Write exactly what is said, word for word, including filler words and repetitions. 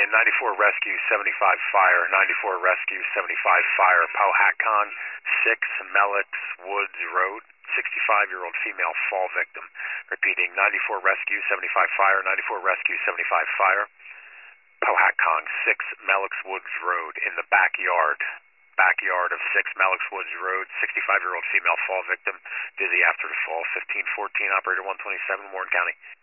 in ninety-four Rescue, seventy-five Fire, ninety-four Rescue, seventy-five Fire, Powhatan, six Melix Woods Road, sixty-five-year-old female fall victim. Repeating, ninety-four Rescue, seventy-five Fire, ninety-four Rescue, seventy-five Fire, Powhatan, six Melix Woods Road, in the backyard. Backyard of six Melix Woods Road, sixty-five-year-old female fall victim, dizzy after the fall, fifteen fourteen, operator one twenty-seven, Warren County.